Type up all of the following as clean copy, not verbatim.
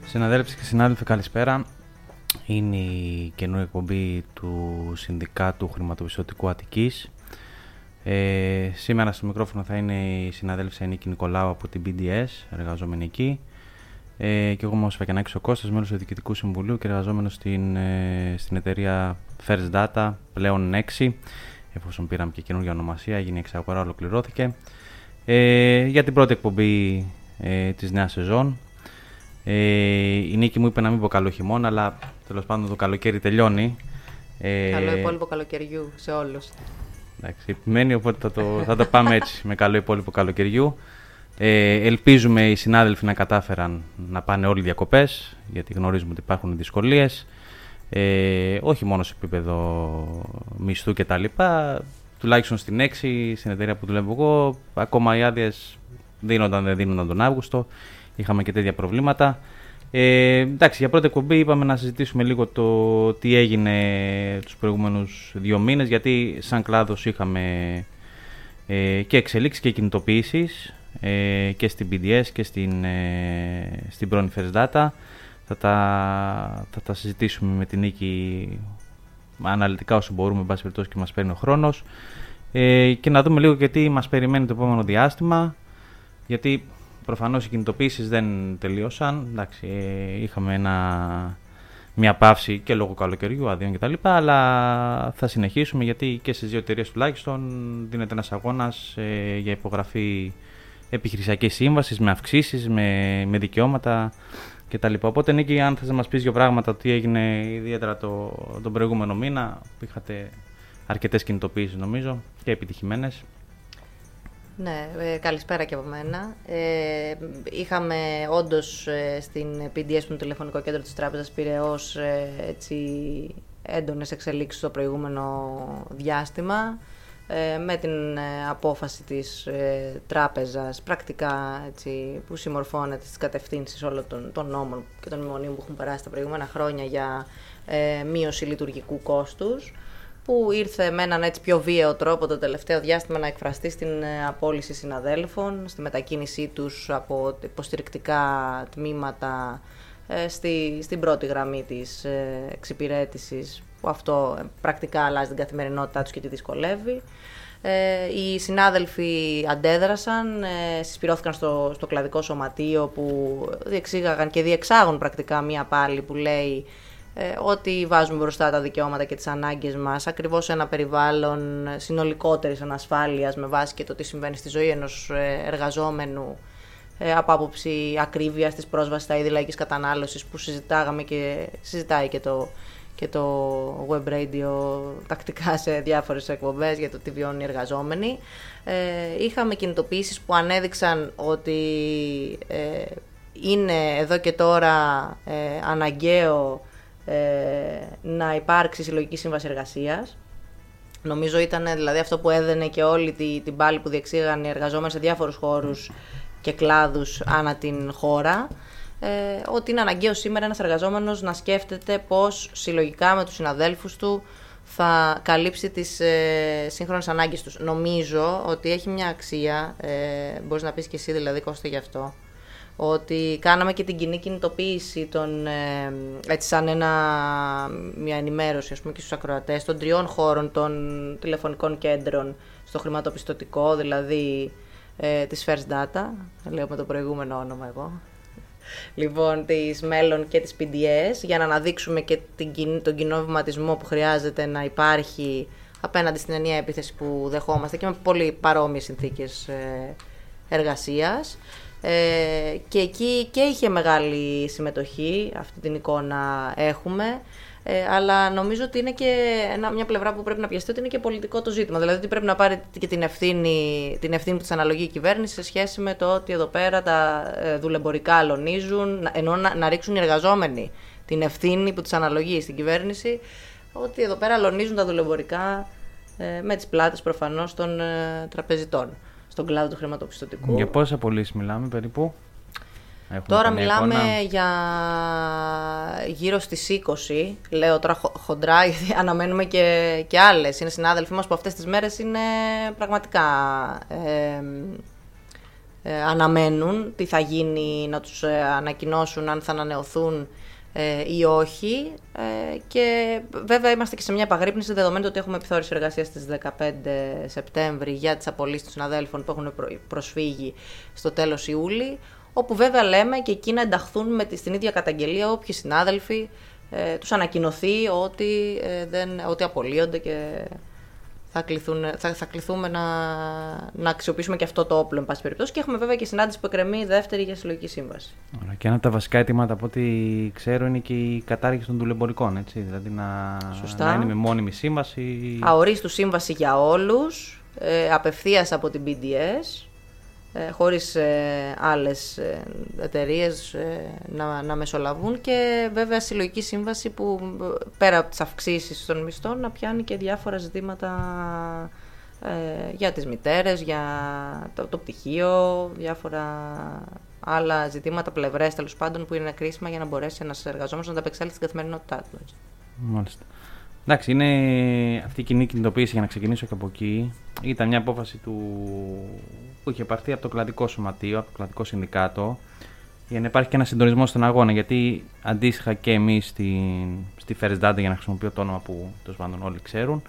Συναδέλφοι και συνάδελφοι, καλησπέρα. Είναι η καινούργια εκπομπή του Συνδικάτου Χρηματοπιστωτικού Αττικής. Σήμερα στο μικρόφωνο θα είναι η συναδέλφισσα Νίκη Νικολάου από την BDS, εργαζόμενη εκεί. Και εγώ είμαι ο Σφακιανάκης ο Κώστας, μέλος του Διοικητικού Συμβουλίου και εργαζόμενος στην εταιρεία First Data, πλέον 6, εφόσον πήραμε και καινούργια ονομασία, έγινε η εξαγορά, ολοκληρώθηκε. Για την πρώτη εκπομπή της νέας σεζόν. Η Νίκη μου είπε να μην πω καλό χειμώνα, αλλά τέλος πάντων το καλοκαίρι τελειώνει. Καλό υπόλοιπο καλοκαιριού σε όλους. Εντάξει, επιμένει, οπότε θα το πάμε έτσι, με καλό υπόλοιπο καλοκαιριού. Ελπίζουμε οι συνάδελφοι να κατάφεραν να πάνε όλοι διακοπές, γιατί γνωρίζουμε ότι υπάρχουν δυσκολίες. Όχι μόνο σε επίπεδο μισθού κτλ. Τουλάχιστον στην 6, στην εταιρεία που δουλεύω εγώ, ακόμα οι άδειες δίνονταν, δεν δίνονταν τον Αύγουστο. Είχαμε και τέτοια προβλήματα. Εντάξει, για πρώτη εκπομπή είπαμε να συζητήσουμε λίγο το τι έγινε τους προηγούμενους 2 μήνες, γιατί σαν κλάδος είχαμε και εξελίξεις και κινητοποιήσεις και στην BDS και στην πρώην First Data. Θα τα συζητήσουμε με την Νίκη αναλυτικά όσο μπορούμε, εν πάση περιπτώσει, και μας παίρνει ο χρόνος, και να δούμε λίγο και τι μας περιμένει το επόμενο διάστημα, γιατί προφανώς οι κινητοποιήσεις δεν τελείωσαν. Εντάξει, είχαμε μια παύση και λόγω καλοκαιριού, αδειών κτλ. Αλλά θα συνεχίσουμε, γιατί και στις 2 εταιρείες τουλάχιστον δίνεται ένας αγώνας για υπογραφή επιχειρησιακής σύμβασης, με αυξήσεις, με δικαιώματα κτλ. Οπότε, Νίκη, αν θες να μας πεις 2 πράγματα, τι έγινε ιδιαίτερα τον προηγούμενο μήνα, που είχατε αρκετές κινητοποιήσεις νομίζω και επιτυχημένες. Ναι, καλησπέρα και από μένα. Είχαμε όντως στην PDS, που είναι το τηλεφωνικό κέντρο της Τράπεζας Πειραιώς, έντονες εξελίξεις στο προηγούμενο διάστημα, με την απόφαση της τράπεζας πρακτικά, που συμμορφώνεται στις κατευθύνσεις όλων των νόμων και των μνημονίων που έχουν περάσει τα προηγούμενα χρόνια για μείωση λειτουργικού κόστους, που ήρθε με έναν έτσι πιο βίαιο τρόπο το τελευταίο διάστημα να εκφραστεί στην απόλυση συναδέλφων, στη μετακίνησή τους από υποστηρικτικά τμήματα στην πρώτη γραμμή της εξυπηρέτησης, που αυτό πρακτικά αλλάζει την καθημερινότητά τους και τη δυσκολεύει. Οι συνάδελφοι αντέδρασαν, συσπηρώθηκαν στο κλαδικό σωματείο, που διεξήγαγαν και διεξάγουν πρακτικά μία πάλι που λέει ότι βάζουμε μπροστά τα δικαιώματα και τις ανάγκες μας ακριβώς σε ένα περιβάλλον συνολικότερης ανασφάλειας, με βάση και το τι συμβαίνει στη ζωή ενός εργαζόμενου, από άποψη ακρίβειας της πρόσβασης στα είδη λαϊκής κατανάλωσης, που συζητάγαμε και συζητάει και το web radio τακτικά σε διάφορες εκπομπές για το τι βιώνουν οι εργαζόμενοι. Είχαμε κινητοποιήσεις που ανέδειξαν ότι είναι εδώ και τώρα αναγκαίο να υπάρξει συλλογική σύμβαση εργασίας. Νομίζω ήταν δηλαδή αυτό που έδαινε και όλη την πάλη που διεξήγαν οι εργαζόμενοι σε διάφορους χώρους και κλάδους ανά την χώρα, ότι είναι αναγκαίο σήμερα ένας εργαζόμενος να σκέφτεται πώς συλλογικά με τους συναδέλφους του θα καλύψει τις σύγχρονες ανάγκες τους. Νομίζω ότι έχει μια αξία, μπορείς να πεις και εσύ δηλαδή, Κώστα, γι' αυτό, ότι κάναμε και την κοινή κινητοποίηση έτσι σαν μια ενημέρωση, ας πούμε, και στους ακροατές των 3 χώρων των τηλεφωνικών κέντρων στο χρηματοπιστωτικό, δηλαδή της First Data, λέω με το προηγούμενο όνομα εγώ, λοιπόν, της Μέλλον και της PDS, για να αναδείξουμε και τον κοινό βηματισμό που χρειάζεται να υπάρχει απέναντι στην ενιαία επίθεση που δεχόμαστε και με πολύ παρόμοιες συνθήκες εργασίας. Και εκεί και είχε μεγάλη συμμετοχή, αυτή την εικόνα έχουμε, αλλά νομίζω ότι είναι και μια πλευρά που πρέπει να πιαστεί, ότι είναι και πολιτικό το ζήτημα. Δηλαδή ότι πρέπει να πάρει και την ευθύνη που της αναλογεί η κυβέρνηση σε σχέση με το ότι εδώ πέρα τα δουλεμπορικά αλωνίζουν, ενώ να ρίξουν οι εργαζόμενοι την ευθύνη που της αναλογεί στην κυβέρνηση, ότι εδώ πέρα αλωνίζουν τα δουλεμπορικά με τις πλάτες προφανώς των τραπεζιτών στον κλάδο του χρηματοπιστωτικού. Για πόσες απολύσεις μιλάμε περίπου? Τώρα μιλάμε για γύρω στις 20, λέω τώρα χοντρά, γιατί αναμένουμε και άλλες. Είναι συνάδελφοί μας που αυτές τις μέρες είναι πραγματικά αναμένουν, τι θα γίνει, να τους ανακοινώσουν αν θα ανανεωθούν ή όχι. Και βέβαια είμαστε και σε μια επαγρύπνηση, δεδομένου ότι έχουμε επιθεώρηση εργασίας στις 15 Σεπτέμβρη για τις απολύσεις των συναδέλφων που έχουν προσφύγει στο τέλος Ιούλη, όπου βέβαια λέμε και εκεί να ενταχθούν στην ίδια καταγγελία όποιοι συνάδελφοι τους ανακοινωθεί ότι απολύονται και θα κληθούμε να αξιοποιήσουμε και αυτό το όπλο, εν πάση περιπτώσει. Και έχουμε βέβαια και συνάντηση που εκκρεμεί δεύτερη για συλλογική σύμβαση. Και ένα από τα βασικά αιτήματα, από ό,τι ξέρω, είναι και η κατάργηση των δουλεμπορικών. Έτσι, δηλαδή να είναι με μόνιμη σύμβαση. Αορίστου σύμβαση για όλους, απευθείας από την BDS, χωρίς άλλες εταιρείες να μεσολαβούν, και βέβαια συλλογική σύμβαση που πέρα από τις αυξήσεις των μισθών να πιάνει και διάφορα ζητήματα για τις μητέρες, για το πτυχίο, διάφορα άλλα ζητήματα, πλευρές τέλος πάντων, που είναι κρίσιμα για να μπορέσει ένας εργαζόμενος να τα απεξέλθει στην καθημερινότητά του. Μάλιστα. Εντάξει, είναι αυτή η κοινή κινητοποίηση, για να ξεκινήσω και από εκεί. Ήταν μια απόφαση που είχε πάρθει από το κλαδικό σωματείο, από το κλαδικό συνδικάτο, για να υπάρχει και ένα συντονισμό στον αγώνα. Γιατί αντίστοιχα και εμείς στη First Data, για να χρησιμοποιώ το όνομα που τέλος πάντων όλοι ξέρουν,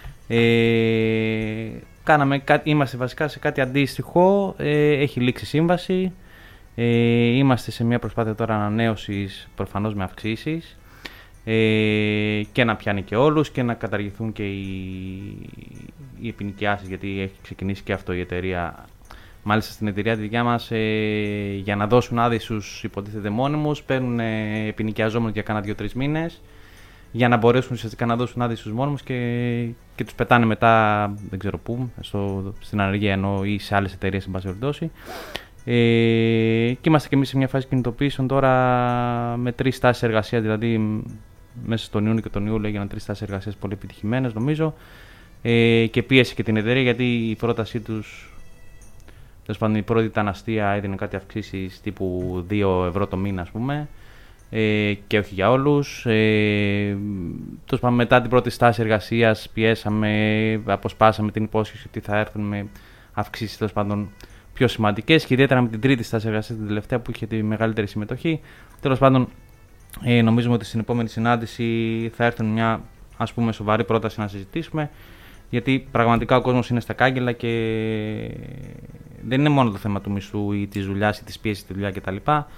είμαστε βασικά σε κάτι αντίστοιχο. Έχει λήξει σύμβαση. Είμαστε σε μια προσπάθεια τώρα ανανέωσης, προφανώς με αυξήσεις. Και να πιάνει και όλους και να καταργηθούν και οι επινοικιάσεις, γιατί έχει ξεκινήσει και αυτό η εταιρεία. Μάλιστα στην εταιρεία τη δικιά μας, για να δώσουν άδειες στους υποτίθεται μόνιμους, παίρνουν επινοικιαζόμενους για κάνα 2-3 μήνες, για να μπορέσουν ουσιαστικά να δώσουν άδειες στους μόνιμους και τους πετάνε μετά, δεν ξέρω πού, στην ανεργία ή σε άλλες εταιρείες, εν πάση περιπτώσει. Και είμαστε και εμείς σε μια φάση κινητοποίησεων τώρα με 3 στάσεις εργασίας, δηλαδή μέσα στον Ιούνιο και τον Ιούλιο έγιναν 3 στάσεις εργασίας πολύ επιτυχημένες, νομίζω, και πίεση και την εταιρεία, γιατί η πρότασή τους, τέλος πάντων, η πρώτη ήταν αστεία, έδινε κάτι αυξήσεις τύπου 2 ευρώ το μήνα, ας πούμε, και όχι για όλους. Τέλος πάντων, μετά την πρώτη στάση εργασίας πιέσαμε, αποσπάσαμε την υπόσχεση ότι θα έρθουν με αυξήσεις, τέλος πάντων, πιο σημαντικές, και ιδιαίτερα με την τρίτη στάση εργασίας, την τελευταία, που είχε τη μεγαλύτερη συμμετοχή. Τέλος πάντων, νομίζουμε ότι στην επόμενη συνάντηση θα έρθουν μια, ας πούμε, σοβαρή πρόταση να συζητήσουμε, γιατί πραγματικά ο κόσμος είναι στα κάγκελα και δεν είναι μόνο το θέμα του μισθού ή της δουλειάς ή της πίεσης στη δουλειά κτλ.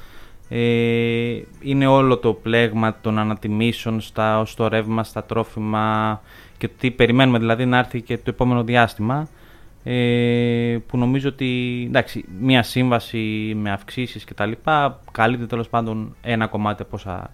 Είναι όλο το πλέγμα των ανατιμήσεων στο ρεύμα, στα τρόφιμα, και τι περιμένουμε δηλαδή να έρθει και το επόμενο διάστημα. Που νομίζω ότι, εντάξει, μια σύμβαση με αυξήσεις και τα λοιπά καλύπτει τέλος πάντων ένα κομμάτι από όσα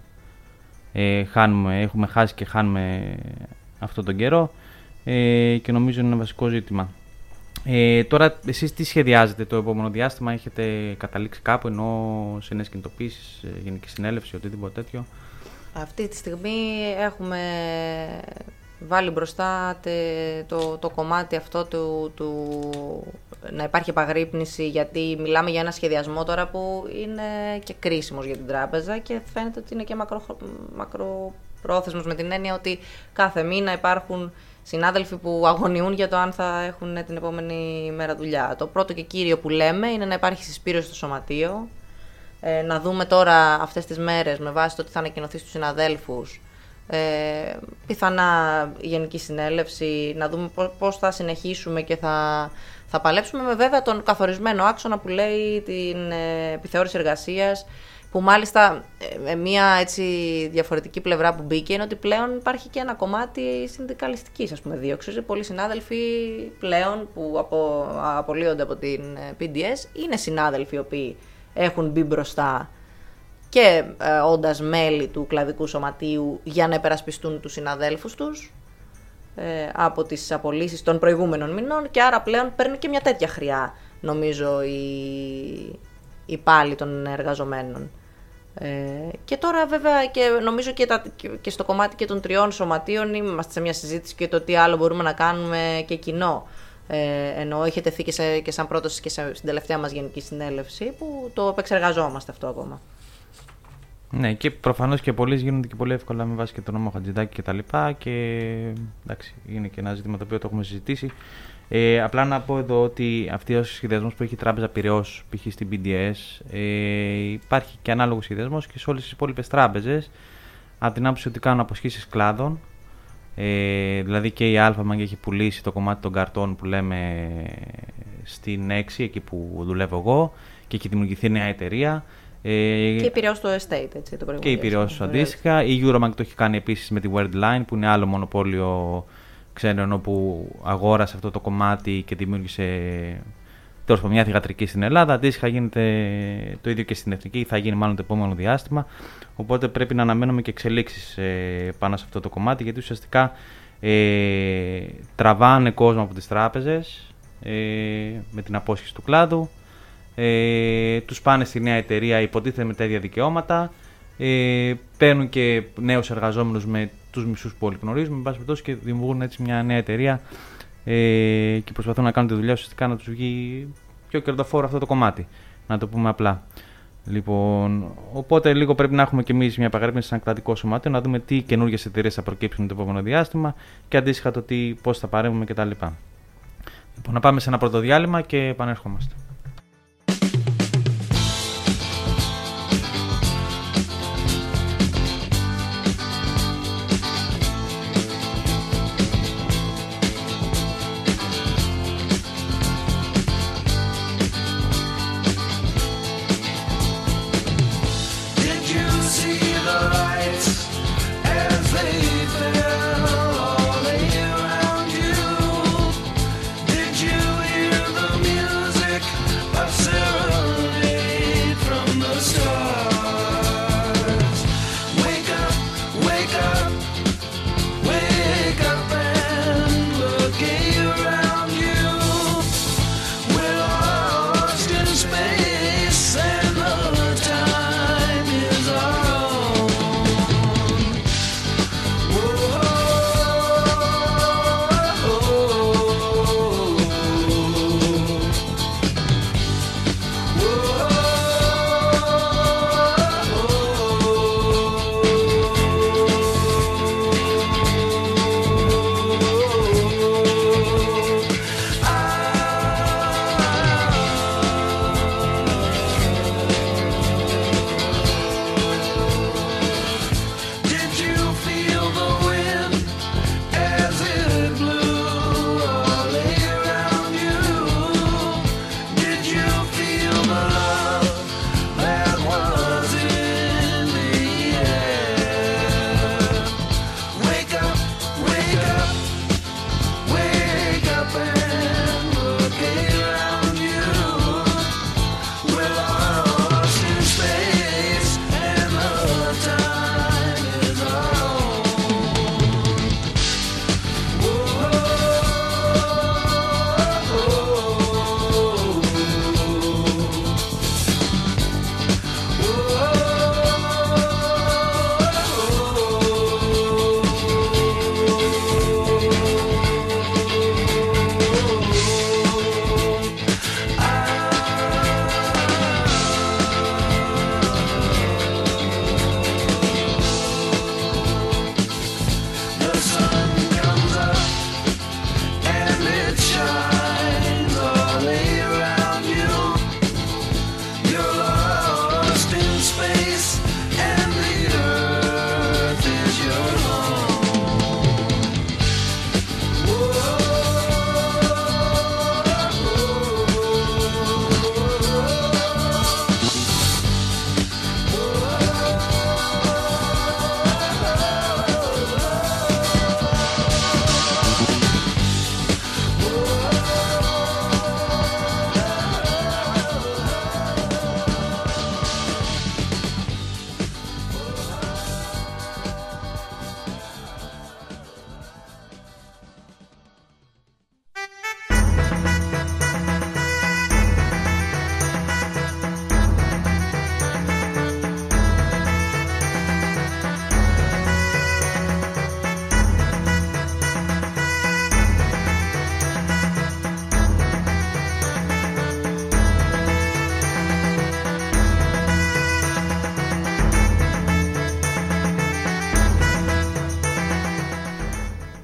έχουμε χάσει και χάνουμε αυτόν τον καιρό, και νομίζω είναι ένα βασικό ζήτημα. Τώρα εσείς τι σχεδιάζετε το επόμενο διάστημα, έχετε καταλήξει κάπου, ενώ σε νέες κινητοποίησεις, γενική συνέλευση, οτιδήποτε τέτοιο? Αυτή τη στιγμή έχουμε βάλει μπροστά το κομμάτι αυτό του να υπάρχει επαγρύπνηση, γιατί μιλάμε για ένα σχεδιασμό τώρα που είναι και κρίσιμος για την τράπεζα και φαίνεται ότι είναι και μακροπρόθεσμος, με την έννοια ότι κάθε μήνα υπάρχουν συνάδελφοι που αγωνιούν για το αν θα έχουν την επόμενη μέρα δουλειά. Το πρώτο και κύριο που λέμε είναι να υπάρχει συσπήρωση στο σωματείο, να δούμε τώρα αυτές τις μέρες με βάση το ότι θα ανακοινωθεί στους συναδέλφους, πιθανά γενική συνέλευση, να δούμε πώς θα συνεχίσουμε και θα παλέψουμε με βέβαια τον καθορισμένο άξονα που λέει την επιθεώρηση εργασίας, που μάλιστα μια έτσι διαφορετική πλευρά που μπήκε είναι ότι πλέον υπάρχει και ένα κομμάτι συνδικαλιστικής, ας πούμε, δίωξης. Πολλοί συνάδελφοι πλέον που απολύονται από την PDS είναι συνάδελφοι οι οποίοι έχουν μπει μπροστά και όντας μέλη του κλαδικού σωματείου για να υπερασπιστούν τους συναδέλφους τους από τις απολύσεις των προηγούμενων μηνών, και άρα πλέον παίρνει και μια τέτοια χρειά, νομίζω, οι πάλι των εργαζομένων. Και τώρα βέβαια και νομίζω και στο κομμάτι και των 3 σωματείων είμαστε σε μια συζήτηση και το τι άλλο μπορούμε να κάνουμε και κοινό. Ενώ είχε τεθεί και σαν πρόταση και στην τελευταία μας γενική συνέλευση, που το επεξεργαζόμαστε αυτό ακόμα. Ναι, και προφανώς και απολύσεις γίνονται και πολύ εύκολα με βάση και τον νόμο Χατζηδάκη και τα λοιπά, και εντάξει, είναι και ένα ζήτημα το οποίο το έχουμε συζητήσει. Απλά να πω εδώ ότι αυτή ο σχεδιασμός που έχει η Τράπεζα Πειραιώς, π.χ. στην BDS, υπάρχει και ανάλογος σχεδιασμός και σε όλες τις υπόλοιπες τράπεζες, από την άποψη ότι κάνουν αποσχήσεις κλάδων. Δηλαδή και η Alpha-Bank έχει πουλήσει το κομμάτι των καρτών που λέμε στην 6, εκεί που δουλεύω εγώ, και έχει δημιουργηθεί νέα εταιρεία. Και η Πειραιώς στο Estate, έτσι, το και η Πειραιώς αντίστοιχα. Η Eurobank το έχει κάνει επίσης με τη Worldline, που είναι άλλο μονοπόλιο ξένο, που αγόρασε αυτό το κομμάτι και δημιούργησε τέλος πάντων μια θυγατρική στην Ελλάδα. Αντίστοιχα γίνεται το ίδιο και στην Εθνική, θα γίνει μάλλον το επόμενο διάστημα. Οπότε πρέπει να αναμένουμε και εξελίξεις πάνω σε αυτό το κομμάτι, γιατί ουσιαστικά τραβάνε κόσμο από τις τράπεζες με την απόσχεση του κλάδου. Τους πάνε στη νέα εταιρεία, υποτίθεται με τα ίδια δικαιώματα. Παίρνουν και νέους εργαζόμενους με τους μισούς που όλοι γνωρίζουμε, με πάση περιπτώσει, και δημιουργούν έτσι μια νέα εταιρεία και προσπαθούν να κάνουν τη δουλειά ουσιαστικά να τους βγει πιο κερδοφόρο αυτό το κομμάτι. Να το πούμε απλά. Λοιπόν, οπότε λίγο πρέπει να έχουμε και εμείς μια επαγρύπνηση σαν κρατικό σωμάτιο, να δούμε τι καινούργιες εταιρείες θα προκύψουν το επόμενο διάστημα και αντίστοιχα το πώς θα παρέμβουμε κτλ. Λοιπόν, να πάμε σε ένα πρώτο διάλειμμα και επανέρχομαστε. Did you hear the music?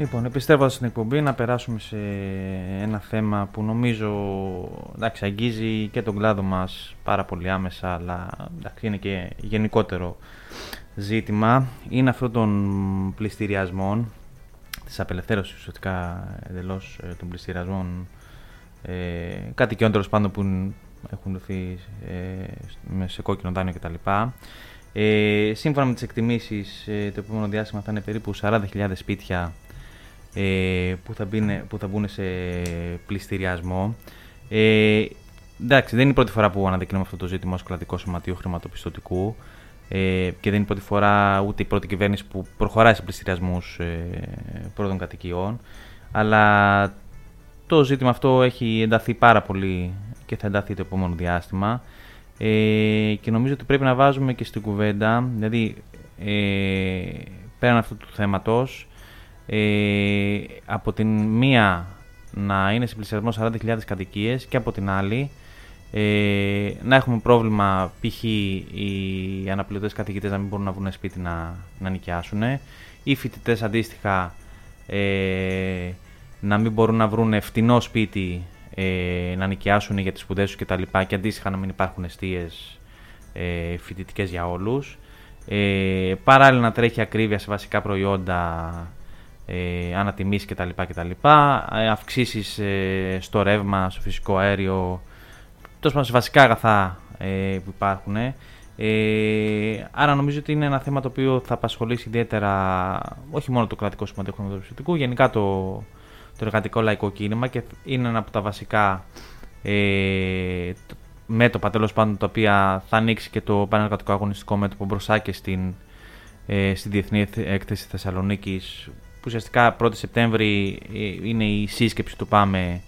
Λοιπόν, επιστρέφοντας στην εκπομπή, να περάσουμε σε ένα θέμα που νομίζω αγγίζει και τον κλάδο μας πάρα πολύ άμεσα, αλλά είναι και γενικότερο ζήτημα. Είναι αυτό των πληστηριασμών, της απελευθέρωσης ουσιαστικά εντελώς των πληστηριασμών κατοικιών τέλος πάντων που έχουν δοθεί σε κόκκινο δάνειο κτλ. Σύμφωνα με τις εκτιμήσεις, το επόμενο διάστημα θα είναι περίπου 40.000 σπίτια που θα μπουν σε πληστηριασμό. Εντάξει, δεν είναι η πρώτη φορά που αναδεικνύουμε αυτό το ζήτημα ως κρατικό σωματείο χρηματοπιστωτικού και δεν είναι η πρώτη φορά ούτε η πρώτη κυβέρνηση που προχωράει σε πληστηριασμούς πρώτων κατοικιών, αλλά το ζήτημα αυτό έχει ενταθεί πάρα πολύ και θα ενταθεί το επόμενο διάστημα και νομίζω ότι πρέπει να βάζουμε και στην κουβέντα, δηλαδή πέραν αυτού του θέματος, από την μία να είναι σε πληστηριασμό 40.000 κατοικίες και από την άλλη να έχουμε πρόβλημα π.χ. οι αναπληρωτές καθηγητές να μην μπορούν να βρουν σπίτι να νοικιάσουν, οι φοιτητές αντίστοιχα να μην μπορούν να βρουν φτηνό σπίτι να νοικιάσουν για τις σπουδές τους κτλ. Και αντίστοιχα να μην υπάρχουν εστίες φοιτητικές για όλους. Παράλληλα να τρέχει ακρίβεια σε βασικά προϊόντα ανατιμής κτλ. Αυξήσεις στο ρεύμα, στο φυσικό αέριο, τόσο σε βασικά αγαθά που υπάρχουν. Άρα νομίζω ότι είναι ένα θέμα το οποίο θα απασχολήσει ιδιαίτερα όχι μόνο το κρατικό σωματείο χρηματοπιστωτικού, γενικά το εργατικό λαϊκό κίνημα και είναι ένα από τα βασικά μέτωπα τέλος πάντων τα οποία θα ανοίξει και το πανεργατικό αγωνιστικό μέτωπο μπροστά και στην Διεθνή Έκθεση Θεσσαλονίκης, που ουσιαστικά 1η Σεπτέμβρη είναι η σύσκεψη του ΠΑΜΕ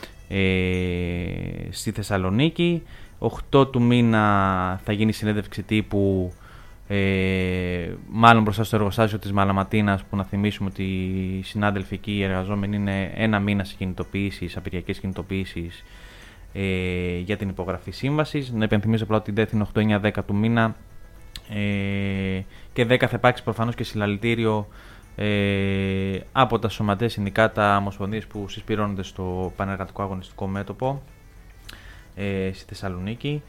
στη Θεσσαλονίκη. 8 του μήνα θα γίνει συνέντευξη τύπου, μάλλον μπροστά στο εργοστάσιο της Μαλαματίνας, που να θυμίσουμε ότι οι συνάδελφοι εκεί, οι εργαζόμενοι, είναι ένα μήνα σε κινητοποιήσεις, απεργιακές κινητοποιήσεις για την υπογραφή σύμβασης. Να υπενθυμίσω απλά ότι η ΔΕΘ είναι 8-9-10 του μήνα και 10 θα υπάρξει προφανώς και συλλαλητήριο από τα σωματεία, συνδικάτα, ομοσπονδίες που συσπηρώνονται στο πανεργατικό αγωνιστικό μέτωπο στη Θεσσαλονίκη.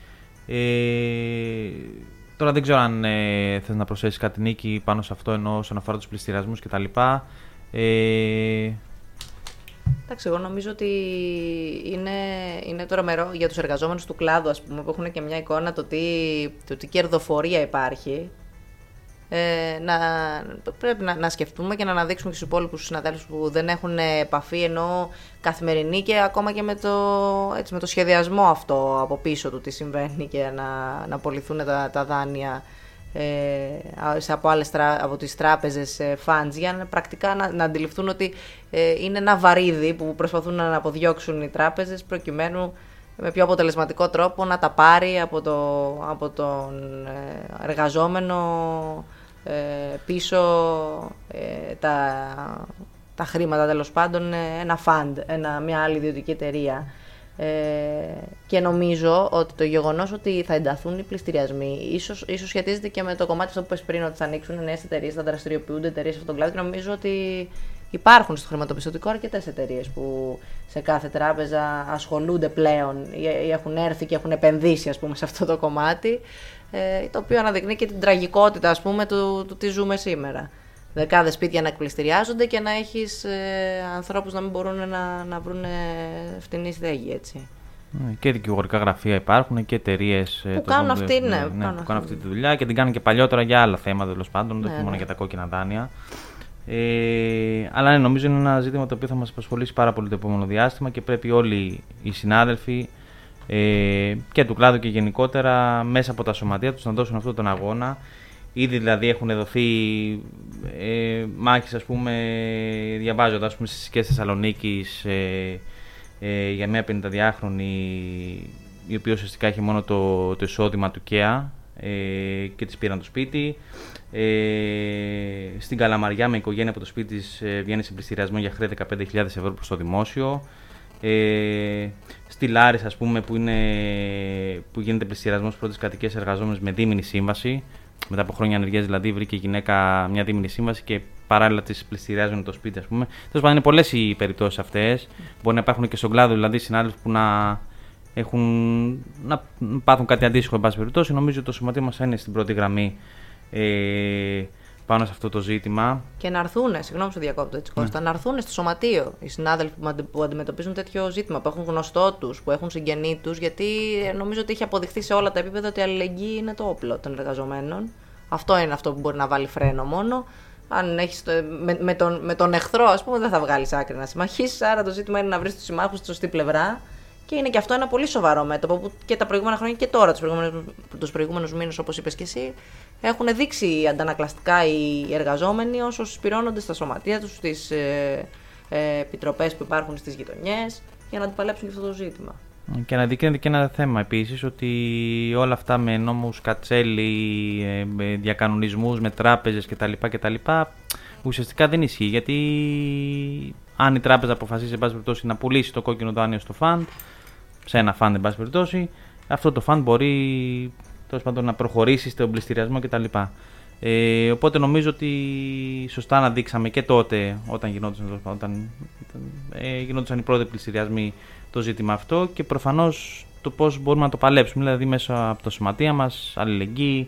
Τώρα δεν ξέρω αν θες να προσθέσεις κάτι, Νίκη, πάνω σε αυτό, ενώ όσον αφορά τους πληστηριασμούς κτλ. Εντάξει, εγώ νομίζω ότι είναι τρομερό για τους εργαζόμενους του κλάδου, ας πούμε, που έχουν και μια εικόνα το τι κερδοφορία υπάρχει. Πρέπει να σκεφτούμε και να αναδείξουμε και στους υπόλοιπους συναδέλφους που δεν έχουν επαφή, ενώ καθημερινή και ακόμα και με το σχεδιασμό αυτό από πίσω του τι συμβαίνει και να απολυθούν τα δάνεια από τις τράπεζες funds, για πρακτικά να αντιληφθούν ότι είναι ένα βαρύδι που προσπαθούν να αποδιώξουν οι τράπεζες προκειμένου με πιο αποτελεσματικό τρόπο να τα πάρει από τον εργαζόμενο πίσω τα χρήματα, τέλος πάντων, ένα fund, μια άλλη ιδιωτική εταιρεία. Και νομίζω ότι το γεγονός ότι θα ενταθούν οι πληστηριασμοί ίσως σχετίζεται και με το κομμάτι αυτό που είπες πριν, ότι θα ανοίξουν νέες εταιρείες, θα δραστηριοποιούνται εταιρείες σε αυτόν τον κλάδο, και νομίζω ότι υπάρχουν στο χρηματοπιστωτικό αρκετές εταιρείες που σε κάθε τράπεζα ασχολούνται πλέον ή έχουν έρθει και έχουν επενδύσει, ας πούμε, σε αυτό το κομμάτι, το οποίο αναδεικνύει και την τραγικότητα, ας πούμε, του τι ζούμε σήμερα. Δεκάδες σπίτια να εκπληστηριάζονται και να έχεις ανθρώπους να μην μπορούν να βρουν φτηνή στέγη, έτσι. Και δικηγορικά γραφεία υπάρχουν και εταιρείες που κάνουν αυτή τη δουλειά και την κάνουν και παλιότερα για άλλα θέματα, τέλος πάντων, όχι μόνο για τα κόκκινα δάνεια. Αλλά νομίζω είναι ένα ζήτημα το οποίο θα μας απασχολήσει πάρα πολύ το επόμενο διάστημα και πρέπει όλοι οι συνάδελφοι και του κλάδου και γενικότερα μέσα από τα σωματεία τους να δώσουν αυτόν τον αγώνα. Ήδη δηλαδή έχουν δοθεί μάχες, ας πούμε, διαβάζοντας, ας πούμε, στις συσκές Θεσσαλονίκης για μια 52χρονη η οποία ουσιαστικά έχει μόνο το εισόδημα του ΚΕΑ και της πήραν το σπίτι. Στην Καλαμαριά με οικογένεια από το σπίτι της βγαίνει σε πληστηριασμό για χρέη 15.000 ευρώ προς το δημόσιο. Στη Λάρισα, ας πούμε, που γίνεται πληστηριασμός πρώτης κατοικίας εργαζόμενες με δίμηνη σύμβαση. Μετά από χρόνια ανεργίας, δηλαδή, βρήκε η γυναίκα μια δίμηνη σύμβαση και παράλληλα τις πληστηριάζουν το σπίτι, ας πούμε. Τέλος πάντων, είναι πολλές οι περιπτώσεις αυτές. Μπορεί να υπάρχουν και στον κλάδο, δηλαδή συνάδελφοι που να πάθουν κάτι αντίστοιχο, εν πάση περιπτώσει. Νομίζω ότι το σωματείο μας είναι στην πρώτη γραμμή πάνω σε αυτό το ζήτημα. Και να έρθουν, συγγνώμη που διακόπτω έτσι, Κώστα, να έρθουν στο σωματείο οι συνάδελφοι που αντιμετωπίζουν τέτοιο ζήτημα, που έχουν γνωστό τους, που έχουν συγγενή τους, γιατί νομίζω ότι έχει αποδειχθεί σε όλα τα επίπεδα ότι η αλληλεγγύη είναι το όπλο των εργαζομένων. Αυτό είναι αυτό που μπορεί να βάλει φρένο μόνο. Αν έχεις με τον εχθρό, ας πούμε, δεν θα βγάλεις άκρη να συμμαχίσεις. Άρα το ζήτημα είναι να βρεις τους συμμάχους στη σωστή πλευρά. Και είναι και αυτό ένα πολύ σοβαρό μέτωπο που και τα προηγούμενα χρόνια και τώρα, τους προηγούμενους μήνες, όπως είπες και εσύ, έχουν δείξει αντανακλαστικά οι εργαζόμενοι όσο συσπυρώνονται στα σωματεία τους, στις επιτροπές που υπάρχουν στις γειτονιές, για να αντιπαλέψουν και αυτό το ζήτημα. Και αναδεικνύεται και ένα θέμα επίσης, ότι όλα αυτά με νόμους Κατσέλη, με διακανονισμούς, με τράπεζες κτλ. Ουσιαστικά δεν ισχύει, γιατί αν η τράπεζα αποφασίσει, εν πάση περιπτώσει, να πουλήσει το κόκκινο δάνειο στο φαντ, σε ένα φαντ, εν πάση περιπτώσει, αυτό το φαντ μπορεί τέλος πάντων να προχωρήσει στον πληστηριασμό κτλ. Οπότε νομίζω ότι σωστά αναδείξαμε και τότε, όταν γινόντουσαν οι πρώτοι πληστηριασμοί, το ζήτημα αυτό, και προφανώς το πώς μπορούμε να το παλέψουμε, δηλαδή μέσα από τα σωματεία μας, αλληλεγγύη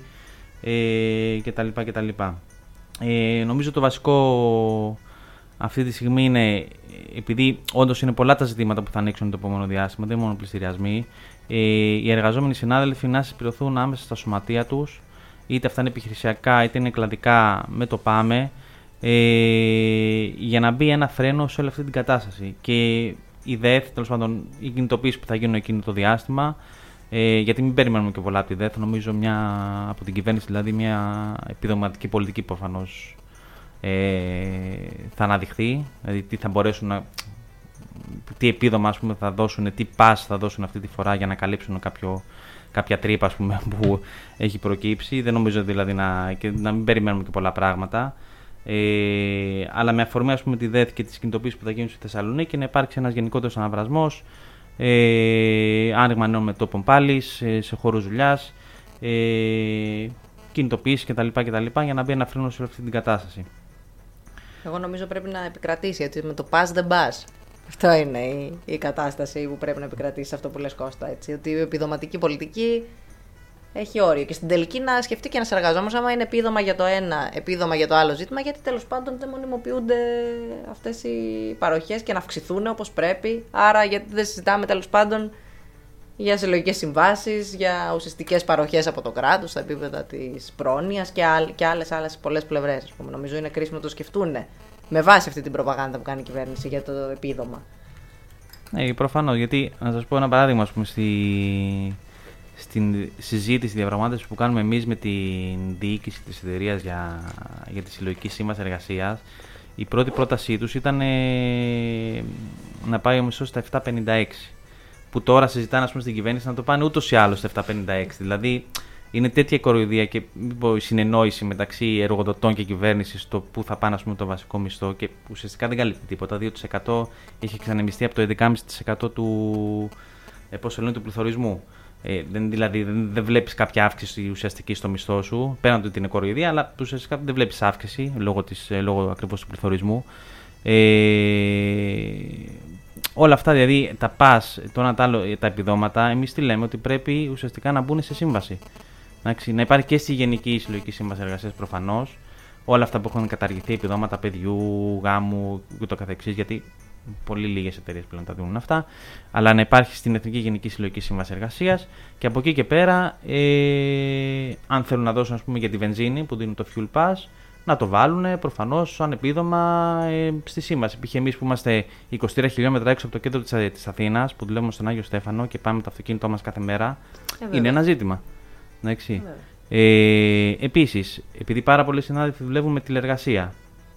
κτλ. Νομίζω το βασικό αυτή τη στιγμή είναι, επειδή όντως είναι πολλά τα ζητήματα που θα ανοίξουν το επόμενο διάστημα, δεν είναι μόνο πληστηριασμοί, οι εργαζόμενοι συνάδελφοι να συσπηρωθούν άμεσα στα σωματεία τους, είτε αυτά είναι επιχειρησιακά είτε είναι κλαδικά, με το ΠΑΜΕ, για να μπει ένα φρένο σε όλη αυτή την κατάσταση. Και η ΔΕΘ, τέλος πάντων, οι κινητοποίησεις που θα γίνουν εκείνο το διάστημα, γιατί μην περιμένουμε και πολλά από τη ΔΕΘ, νομίζω από την κυβέρνηση, δηλαδή μια επιδοματική πολιτική προφανώς θα αναδειχθεί, δηλαδή τι θα μπορέσουν τι επίδομα, ας πούμε, θα δώσουν, τι πας θα δώσουν αυτή τη φορά για να καλύψουν κάποια τρύπα, ας πούμε, που έχει προκύψει. Δεν νομίζω δηλαδή να μην περιμένουμε και πολλά πράγματα. Αλλά με αφορμή, ας πούμε, τη ΔΕΘ και τις κινητοποίησεις που θα γίνουν στη Θεσσαλονίκη, να υπάρξει ένας γενικότερος αναβρασμός, άνοιγμα νέων μετώπων πάλι, σε χώρους δουλειάς, κινητοποίησεις κτλ. Για να μπει ένα φρένο σε αυτή την κατάσταση. Εγώ νομίζω πρέπει να επικρατήσει, έτσι, με το πας δεν πας. Αυτό είναι η κατάσταση που πρέπει να επικρατήσει, αυτό που λες, Κώστα. Έτσι, ότι η επιδοματική πολιτική έχει όριο. Και στην τελική να σκεφτεί και ένας εργαζόμενος, άμα είναι επίδομα για το ένα, επίδομα για το άλλο ζήτημα, γιατί τέλος πάντων δεν μονιμοποιούνται αυτές οι παροχές και να αυξηθούν όπως πρέπει. Άρα, γιατί δεν συζητάμε τέλος πάντων για συλλογικές συμβάσεις, για ουσιαστικές παροχές από το κράτος στα επίπεδα της πρόνοιας και άλλες πολλές πλευρές. Νομίζω είναι κρίσιμο να το σκεφτούν με βάση αυτή την προπαγάνδα που κάνει η κυβέρνηση για το επίδομα. Ναι, προφανώς. Γιατί, να σας πω ένα παράδειγμα, ας πούμε, στην συζήτηση, διαπραγμάτευση που κάνουμε εμείς με την διοίκηση της εταιρείας για τη συλλογική σύμβαση εργασίας, η πρώτη πρότασή τους ήταν να πάει ο μισθός στα 7,56. Που τώρα συζητάνε, ας πούμε, στην κυβέρνηση να το πάνε ούτως ή άλλως στα 7,56. Δηλαδή, είναι τέτοια κοροϊδία και η συνεννόηση μεταξύ εργοδοτών και κυβέρνησης στο πού θα πάνε, ας πούμε, το βασικό μισθό, και ουσιαστικά δεν καλύπτει τίποτα. 2% έχει εξανεμιστεί από το 11,5% του πληθωρισμού. Δηλαδή, δεν βλέπεις κάποια αύξηση ουσιαστική στο μισθό σου, πέραν του ότι είναι κοροϊδία, αλλά ουσιαστικά δεν βλέπεις αύξηση λόγω ακριβώς του πληθωρισμού. Όλα αυτά, δηλαδή τα ΠΑΣ, τα επιδόματα, εμείς τι λέμε, ότι πρέπει ουσιαστικά να μπουν σε σύμβαση. Να υπάρχει και στη Γενική Συλλογική Σύμβαση Εργασίας προφανώς, όλα αυτά που έχουν καταργηθεί, επιδόματα παιδιού, γάμου κ.ο.κ. γιατί πολύ λίγες εταιρείες πλέον τα δίνουν αυτά, αλλά να υπάρχει στην Εθνική Γενική Συλλογική Σύμβαση Εργασίας, και από εκεί και πέρα, αν θέλουν να δώσουν, ας πούμε, για τη βενζίνη που δίνουν το Fuel Pass, να το βάλουν προφανώς σαν επίδομα στη σύμβαση. Π.χ. εμείς που είμαστε 23 χιλιόμετρα έξω από το κέντρο της Αθήνας, που δουλεύουμε στον Άγιο Στέφανο και πάμε με το αυτοκίνητό μας κάθε μέρα, είναι ένα ζήτημα. Επίσης, επειδή πάρα πολλοί συνάδελφοι δουλεύουν με τηλεργασία,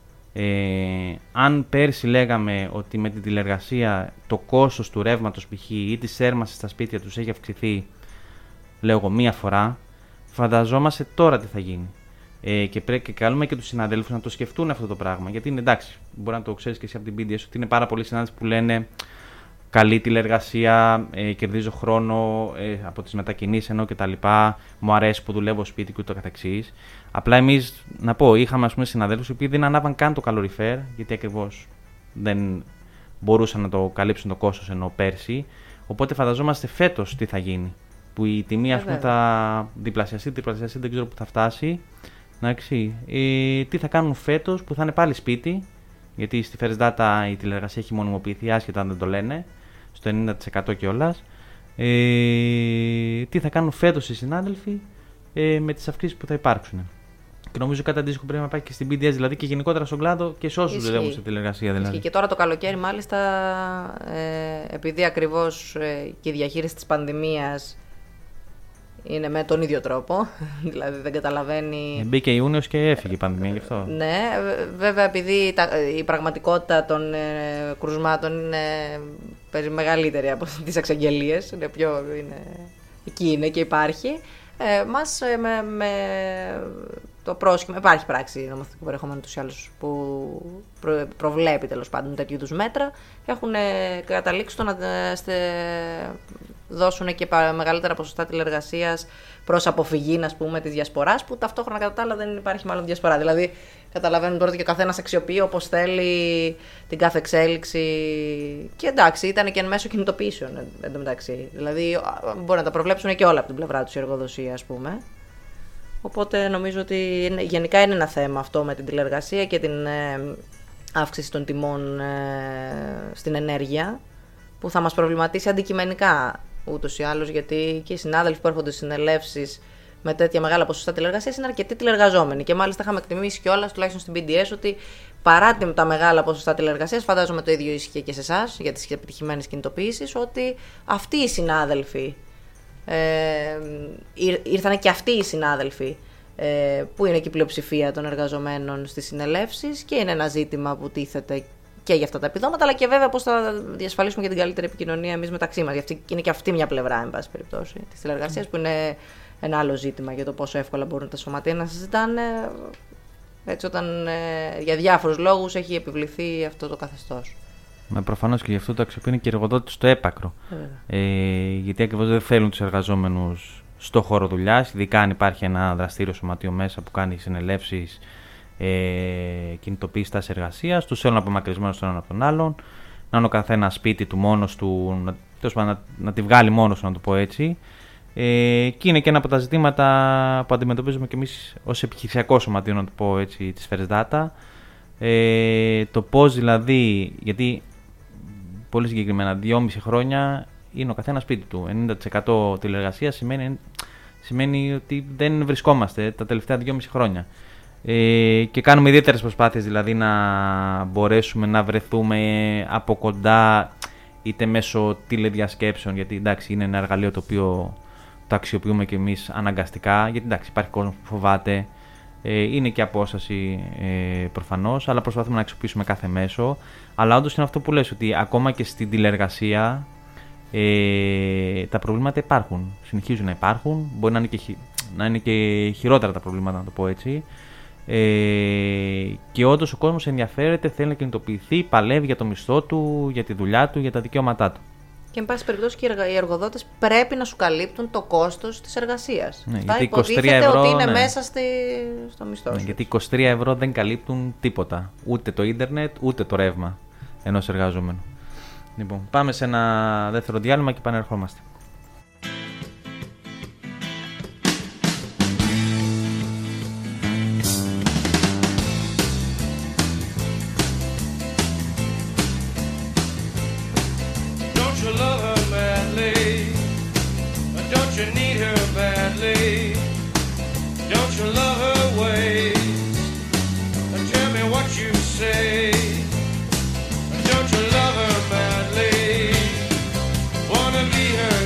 αν πέρσι λέγαμε ότι με την τηλεργασία το κόστος του ρεύματος, π.χ. ή της θέρμανσης στα σπίτια τους έχει αυξηθεί, λέω εγώ, μία φορά, φανταζόμαστε τώρα τι θα γίνει. Και καλούμε και τους συναδέλφους να το σκεφτούν αυτό το πράγμα. Γιατί είναι εντάξει, μπορεί να το ξέρεις και εσύ από την BDS, ότι είναι πάρα πολλοί συνάδελφοι που λένε καλή τηλεργασία, κερδίζω χρόνο από τις μετακινήσεις ενώ και τα λοιπά, μου αρέσει που δουλεύω σπίτι και ούτω καθεξής. Απλά εμείς, να πω, είχαμε συναδέλφους οι οποίοι δεν ανάβαν καν το καλοριφέρ, γιατί ακριβώς δεν μπορούσαν να το καλύψουν το κόστος ενώ πέρσι. Οπότε φανταζόμαστε φέτος τι θα γίνει. Που η τιμή θα διπλασιαστεί, δεν ξέρω που θα φτάσει. Τι θα κάνουν φέτος που θα είναι πάλι σπίτι, γιατί στη First Data η τηλεργασία έχει μονιμοποιηθεί, άσχετα αν δεν το λένε, στο 90% κιόλας. Τι θα κάνουν φέτος οι συνάδελφοι με τις αυξήσεις που θα υπάρξουν. Και νομίζω κάτι αντίστοιχο πρέπει να πάει και στην BDS, δηλαδή και γενικότερα στον κλάδο και σε όσους δουλεύουν στη τηλεργασία. Δηλαδή. Και τώρα το καλοκαίρι, μάλιστα, επειδή ακριβώς και η διαχείριση της πανδημίας είναι με τον ίδιο τρόπο, δηλαδή δεν καταλαβαίνει... Μπήκε Ιούνιος και έφυγε η πανδημία γι' αυτό. Ναι, βέβαια επειδή η πραγματικότητα των κρουσμάτων είναι μεγαλύτερη από τις εξαγγελίες, εκεί είναι και υπάρχει, μας με το πρόσχημα, υπάρχει πράξη νομοθετικού περιεχομένου τους ή άλλους που προβλέπει τέλος πάντων τέτοιου είδους μέτρα, έχουν καταλήξει να δώσουν και μεγαλύτερα ποσοστά τηλεργασίας προς αποφυγή, ας πούμε, της διασποράς, που ταυτόχρονα κατά τα άλλα δεν υπάρχει μάλλον διασπορά. Δηλαδή, καταλαβαίνουν τώρα ότι ο καθένας αξιοποιεί όπως θέλει την κάθε εξέλιξη. Και εντάξει, ήταν και εν μέσω κινητοποιήσεων εντωμεταξύ. Δηλαδή, μπορεί να τα προβλέψουν και όλα από την πλευρά τους η εργοδοσία, ας πούμε. Οπότε νομίζω ότι γενικά είναι ένα θέμα αυτό με την τηλεργασία και την αύξηση των τιμών στην ενέργεια, που θα μας προβληματίσει αντικειμενικά ούτως ή άλλως, γιατί και οι συνάδελφοι που έρχονται στις συνελεύσεις με τέτοια μεγάλα ποσοστά τηλεργασίας είναι αρκετοί τηλεργαζόμενοι. Και μάλιστα είχαμε εκτιμήσει κιόλας, τουλάχιστον στην BDS, ότι παρά τα μεγάλα ποσοστά τηλεργασίας, φαντάζομαι το ίδιο ίσχυε και σε εσάς για τις επιτυχημένες κινητοποιήσεις, ότι αυτοί οι συνάδελφοι, ήρθαν και αυτοί οι συνάδελφοι που είναι και η πλειοψηφία των εργαζομένων στις συνελεύσεις, και είναι ένα ζήτημα που τίθεται και για αυτά τα επιδόματα, αλλά και βέβαια πώς θα διασφαλίσουμε και την καλύτερη επικοινωνία εμείς μεταξύ μας. Γιατί είναι και αυτή μια πλευρά, εν πάση περιπτώσει, της τηλεργασίας, που είναι ένα άλλο ζήτημα για το πόσο εύκολα μπορούν τα σωματεία να συζητάνε, έτσι, όταν για διάφορους λόγους έχει επιβληθεί αυτό το καθεστώς. Προφανώς και γι' αυτό το αξιοποιούν και οι εργοδότες στο έπακρο. Γιατί ακριβώς δεν θέλουν τους εργαζόμενους στο χώρο δουλειάς, ειδικά αν υπάρχει ένα δραστήριο σωματείο μέσα που κάνει συνελεύσεις, κινητοποίηση τάσης εργασίας, τους θέλουν απομακρυσμένους τον ένα από τον άλλον, να είναι ο καθένας σπίτι του μόνος του, να τη βγάλει μόνος του, να το πω έτσι. Και είναι και ένα από τα ζητήματα που αντιμετωπίζουμε και εμείς ως επιχειρησιακό σωματείο, να το πω έτσι, της First Data. Το πώς δηλαδή, γιατί πολύ συγκεκριμένα 2,5 χρόνια είναι ο καθένας σπίτι του. 90% τηλεργασία σημαίνει ότι δεν βρισκόμαστε τα τελευταία 2,5 χρόνια. Και κάνουμε ιδιαίτερες προσπάθειες, δηλαδή να μπορέσουμε να βρεθούμε από κοντά, είτε μέσω τηλεδιασκέψεων, γιατί εντάξει είναι ένα εργαλείο το οποίο το αξιοποιούμε και εμείς αναγκαστικά, γιατί εντάξει υπάρχει κόσμος που φοβάται, είναι και απόσταση προφανώς, αλλά προσπαθούμε να αξιοποιήσουμε κάθε μέσο. Αλλά όντως είναι αυτό που λες, ότι ακόμα και στην τηλεργασία τα προβλήματα υπάρχουν, συνεχίζουν να υπάρχουν, μπορεί να είναι και χειρότερα τα προβλήματα, να το πω έτσι. Και όντως ο κόσμος ενδιαφέρεται, θέλει να κινητοποιηθεί, παλεύει για το μισθό του, για τη δουλειά του, για τα δικαιώματά του. Και εν πάση περιπτώσει και οι εργοδότες πρέπει να σου καλύπτουν το κόστος της εργασίας. Ναι, αυτά υποτίθεται ότι είναι μέσα στο μισθό σου. Γιατί 23 ευρώ δεν καλύπτουν τίποτα. Ούτε το ίντερνετ, ούτε το ρεύμα ενός εργαζόμενου. Λοιπόν, πάμε σε ένα δεύτερο διάλειμμα και επανερχόμαστε. Don't you love her madly? Wanna be her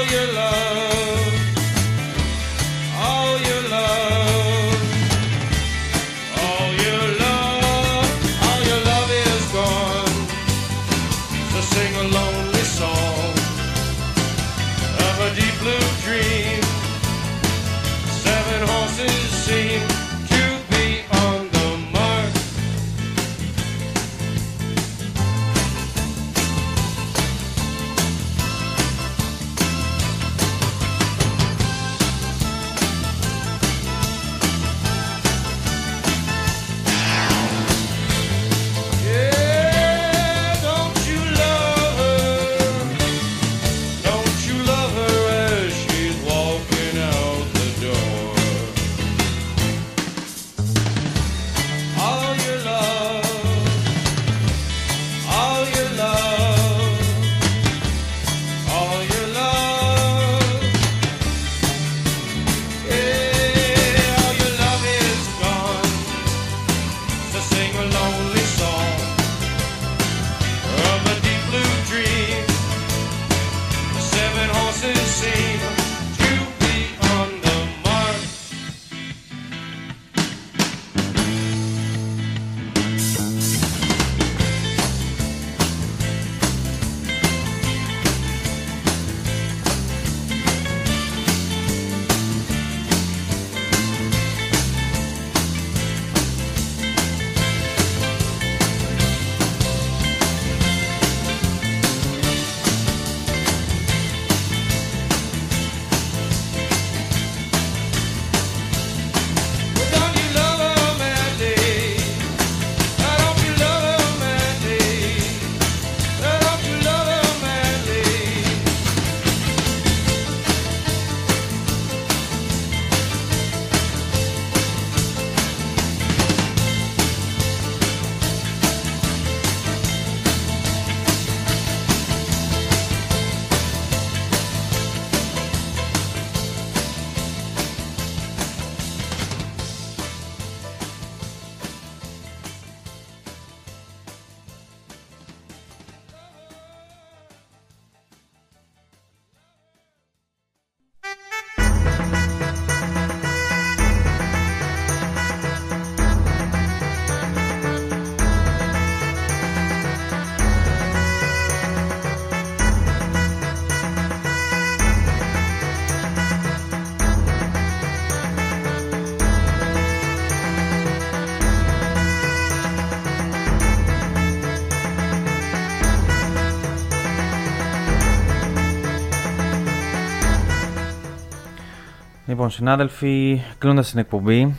Λοιπόν, συνάδελφοι, κλείνοντας την εκπομπή,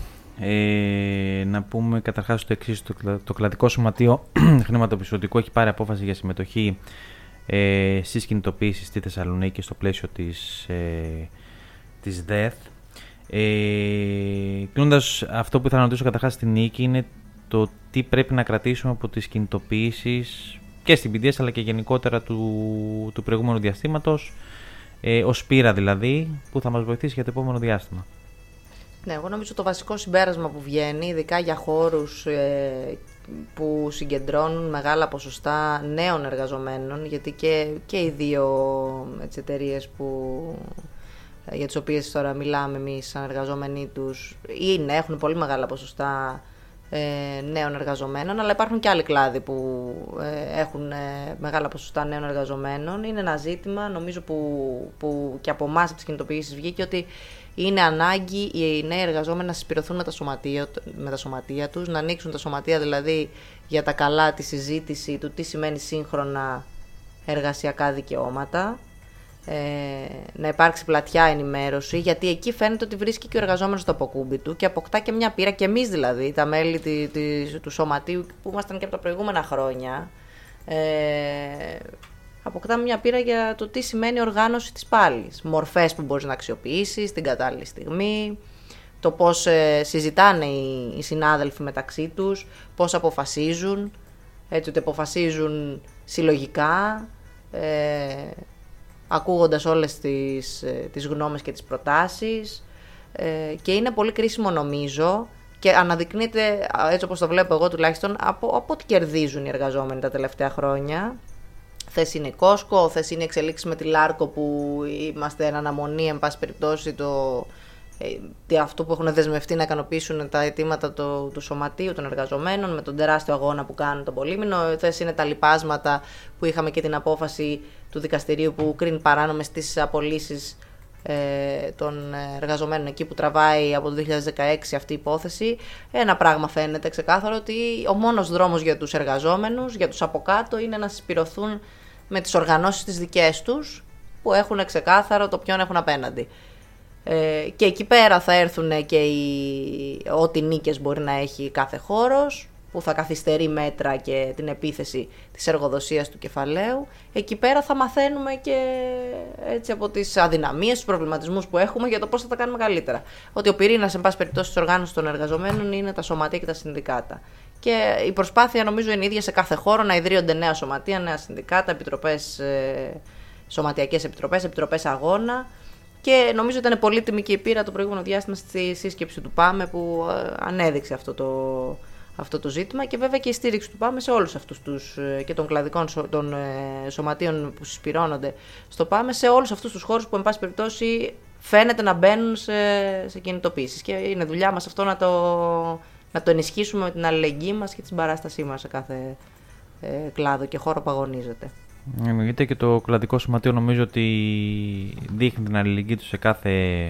να πούμε καταρχάς το εξής: το Κλαδικό Σωματείο Χρηματοπιστωτικό έχει πάρει απόφαση για συμμετοχή στις κινητοποιήσεις στη Θεσσαλονίκη στο πλαίσιο της ΔΕΘ. Κλείνοντας, αυτό που ήθελα να ρωτήσω καταρχάς στην Νίκη είναι το τι πρέπει να κρατήσουμε από τις κινητοποιήσεις και στην PDS αλλά και γενικότερα του προηγούμενου διαστήματος, ως πείρα δηλαδή, που θα μας βοηθήσει για το επόμενο διάστημα. Ναι, εγώ νομίζω το βασικό συμπέρασμα που βγαίνει, ειδικά για χώρους που συγκεντρώνουν μεγάλα ποσοστά νέων εργαζομένων, γιατί και οι δύο εταιρείες για τις οποίες τώρα μιλάμε εμείς σαν εργαζόμενοι τους έχουν πολύ μεγάλα ποσοστά νέων εργαζομένων, αλλά υπάρχουν και άλλοι κλάδοι που έχουν μεγάλα ποσοστά νέων εργαζομένων. Είναι ένα ζήτημα, νομίζω, που και από εμάς από τις κινητοποιήσεις βγήκε, ότι είναι ανάγκη οι νέοι εργαζόμενοι να συσπηρωθούν με τα σωματεία τους, να ανοίξουν τα σωματεία δηλαδή για τα καλά, τη συζήτηση του τι σημαίνει σύγχρονα εργασιακά δικαιώματα, να υπάρξει πλατιά ενημέρωση, γιατί εκεί φαίνεται ότι βρίσκει και ο εργαζόμενος το αποκούμπι του και αποκτά και μια πείρα, και εμείς δηλαδή, τα μέλη του σωματείου που ήμασταν και από τα προηγούμενα χρόνια, αποκτάμε μια πείρα για το τι σημαίνει οργάνωση της πάλης, μορφές που μπορείς να αξιοποιήσεις την κατάλληλη στιγμή, το πώς συζητάνε οι συνάδελφοι μεταξύ τους, πώς αποφασίζουν, έτσι ότι αποφασίζουν συλλογικά, ακούγοντας όλες τις γνώμες και τις προτάσεις, και είναι πολύ κρίσιμο νομίζω και αναδεικνύεται, έτσι όπως το βλέπω εγώ τουλάχιστον, από ό,τι κερδίζουν οι εργαζόμενοι τα τελευταία χρόνια, Χθες είναι η Κόσκο, χθες είναι η εξελίξη με τη Λάρκο που είμαστε εν αναμονή, εν πάση περιπτώσει, αυτό που έχουν δεσμευτεί να ικανοποιήσουν τα αιτήματα του σωματείου των εργαζομένων με τον τεράστιο αγώνα που κάνουν τον Πολύμηνο. Χθες είναι τα λοιπάσματα που είχαμε και την απόφαση του δικαστηρίου που κρίνει παράνομες τις απολύσεις των εργαζομένων εκεί που τραβάει από το 2016 αυτή η υπόθεση. Ένα πράγμα φαίνεται ξεκάθαρο, ότι ο μόνος δρόμος για τους εργαζόμενους, για τους από κάτω, είναι να συσπηρωθούν με τις οργανώσεις τις δικές τους που έχουν ξεκάθαρο το ποιον έχουν απέναντι. Και εκεί πέρα θα έρθουν και ό,τι νίκες μπορεί να έχει κάθε χώρος, που θα καθυστερεί μέτρα και την επίθεση της εργοδοσίας του κεφαλαίου. Εκεί πέρα θα μαθαίνουμε και έτσι από τις αδυναμίες, τους προβληματισμούς που έχουμε για το πώς θα τα κάνουμε καλύτερα. Ότι ο πυρήνας, εν πάση περιπτώσει, της οργάνωσης των εργαζομένων είναι τα σωματεία και τα συνδικάτα. Και η προσπάθεια νομίζω είναι ίδια σε κάθε χώρο, να ιδρύονται νέα σωματεία, νέα συνδικάτα, επιτροπές, σωματιακές επιτροπές, επιτροπές αγώνα. Και νομίζω ήταν πολύτιμη και η πείρα το προηγούμενο διάστημα στη σύσκεψη του ΠΑΜΕ που ανέδειξε αυτό το ζήτημα, και βέβαια και η στήριξη του ΠΑΜΕ σε όλους αυτούς και των κλαδικών των σωματείων που συσπηρώνονται στο ΠΑΜΕ, σε όλους αυτούς τους χώρους που εν πάση περιπτώσει φαίνεται να μπαίνουν σε κινητοποίησεις. Και είναι δουλειά μας αυτό να το ενισχύσουμε με την αλληλεγγύη μας και την συμπαράστασή μας σε κάθε κλάδο και χώρο που αγωνίζεται. Γιατί και το κλαδικό σωματείο νομίζω ότι δείχνει την αλληλεγγύη του σε κάθε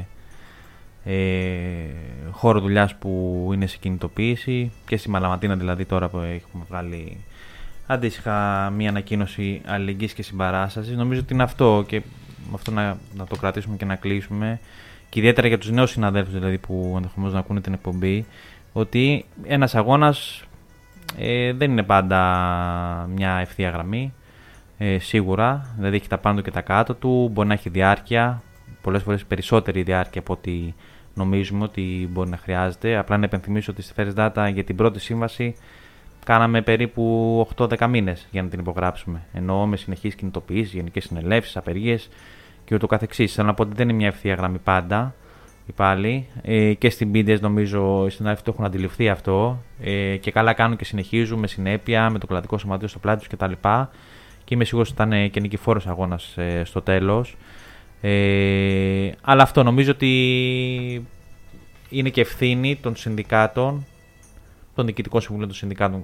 χώρο δουλειάς που είναι σε κινητοποίηση, και στη Μαλαματίνα δηλαδή τώρα που έχουμε βγάλει αντίστοιχα μία ανακοίνωση αλληλεγγύης και συμπαράστασης. Νομίζω ότι είναι αυτό, και με αυτό να το κρατήσουμε και να κλείσουμε, και ιδιαίτερα για τους νέους συναδέλφους δηλαδή που ενδεχομένως να ακούνε την εκπομπή, ότι ένας αγώνας δεν είναι πάντα μια ευθεία γραμμή. Σίγουρα, δηλαδή έχει τα πάνω του και τα κάτω του, μπορεί να έχει διάρκεια, πολλές φορές περισσότερη διάρκεια από ό,τι νομίζουμε ότι μπορεί να χρειάζεται. Απλά να επενθυμίσω ότι στη First Data για την πρώτη σύμβαση κάναμε περίπου 8-10 μήνες για να την υπογράψουμε. Ενώ με συνεχείς κινητοποιήσεις, γενικές συνελεύσεις, απεργίες και ούτω καθεξής. Θέλω να πω ότι δεν είναι μια ευθεία γραμμή πάντα. Πάλι. Και στην BDS νομίζω οι συνάδελφοι το έχουν αντιληφθεί αυτό, και καλά κάνουν και συνεχίζουν με συνέπεια, με το κλαδικό σωματείο στο πλάτη τους κτλ. Και είμαι σίγουρος ότι ήταν και νικηφόρος αγώνας στο τέλος. Αλλά αυτό νομίζω ότι είναι και ευθύνη των συνδικάτων, των διοικητικών συμβουλίων των συνδικάτων,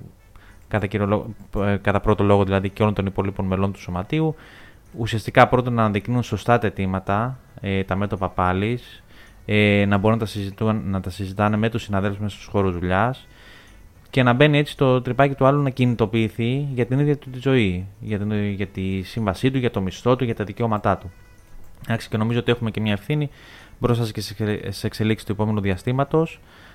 κατά πρώτο λόγο δηλαδή, και όλων των υπολείπων μελών του σωματείου. Ουσιαστικά πρώτον να αναδεικνύουν σωστά τα αιτήματα, τα μέτωπα πάλης, να μπορούν να τα συζητάνε με τους συναδέλφους μέσα στους χώρους δουλειάς, και να μπαίνει έτσι το τρυπάκι του άλλου να κινητοποιηθεί για την ίδια του τη ζωή, για τη σύμβασή του, για το μισθό του, για τα δικαιώματά του. Και νομίζω ότι έχουμε και μια ευθύνη μπροστά και σε εξελίξεις του επόμενου διαστήματος,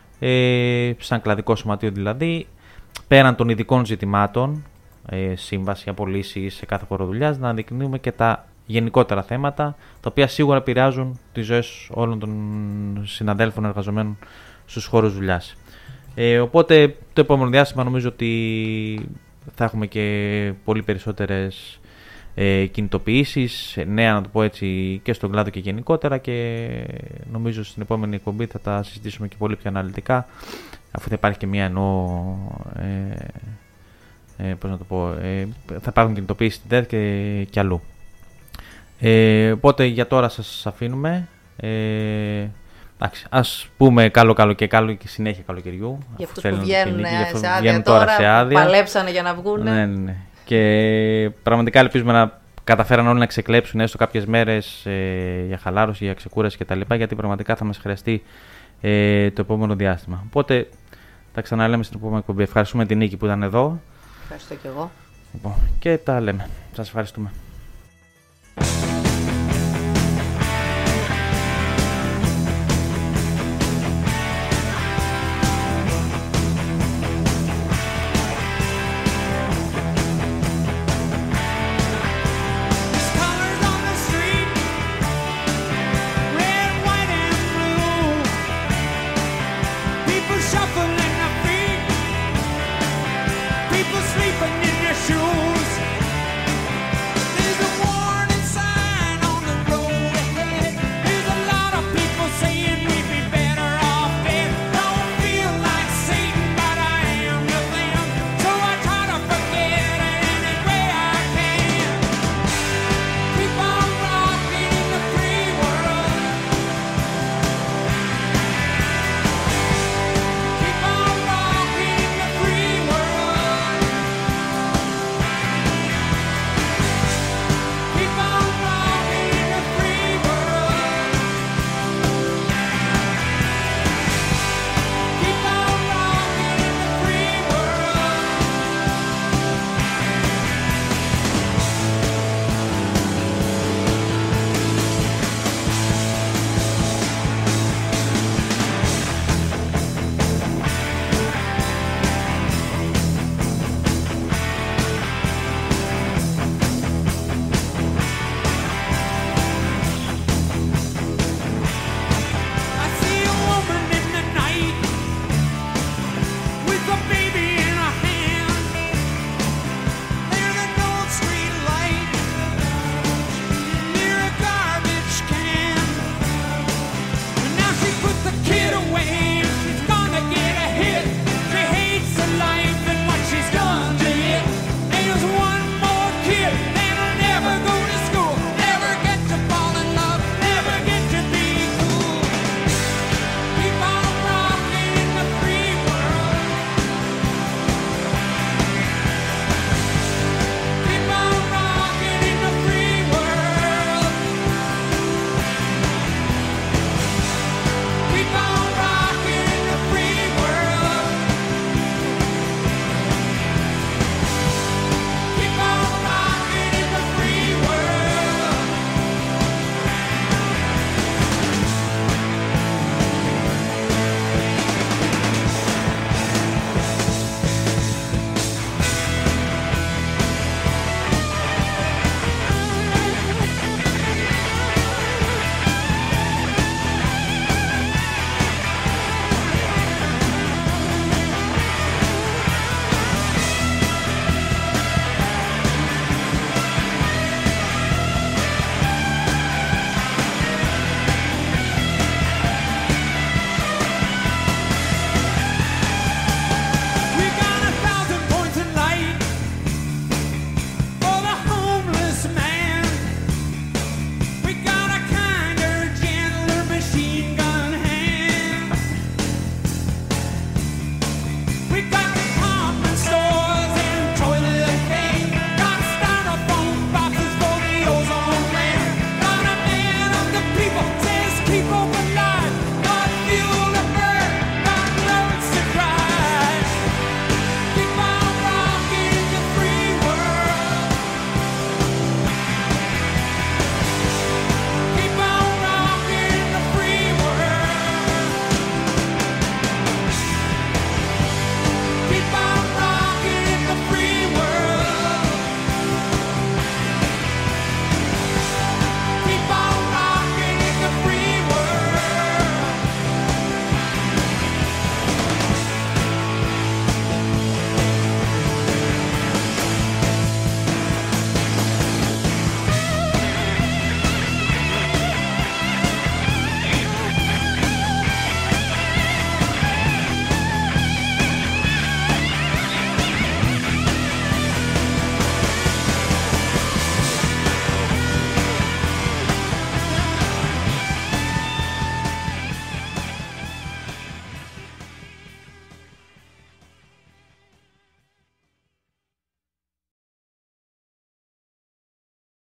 σαν κλαδικό σωματείο δηλαδή, πέραν των ειδικών ζητημάτων, σύμβαση, απολύσεις σε κάθε χώρο δουλειάς, να αναδεικνύουμε και τα γενικότερα θέματα, τα οποία σίγουρα επηρεάζουν τις ζωές όλων των συναδέλφων εργαζομένων στους χώρους δουλειάς. Οπότε το επόμενο διάστημα νομίζω ότι θα έχουμε και πολύ περισσότερες κινητοποιήσεις, νέα να το πω έτσι, και στον κλάδο και γενικότερα, και νομίζω στην επόμενη εκπομπή θα τα συζητήσουμε και πολύ πιο αναλυτικά, αφού θα υπάρχει και μια πώς να το πω, θα υπάρχουν κινητοποιήσεις στην ΤΕΔ και αλλού. Οπότε για τώρα σας αφήνουμε. Ας πούμε καλό και συνέχεια καλοκαιριού. Για αυτούς που βγαίνουν σε άδεια τώρα, παλέψανε για να βγουν. Ναι. Και πραγματικά ελπίζουμε να καταφέραν όλοι να ξεκλέψουν έστω κάποιες μέρες για χαλάρωση, για ξεκούραση κτλ. Γιατί πραγματικά θα μας χρειαστεί το επόμενο διάστημα. Οπότε τα ξαναλέμε στην επόμενη εκπομπή. Ευχαριστούμε την Νίκη που ήταν εδώ. Ευχαριστώ και εγώ. Και τα λέμε. Σας ευχαριστούμε.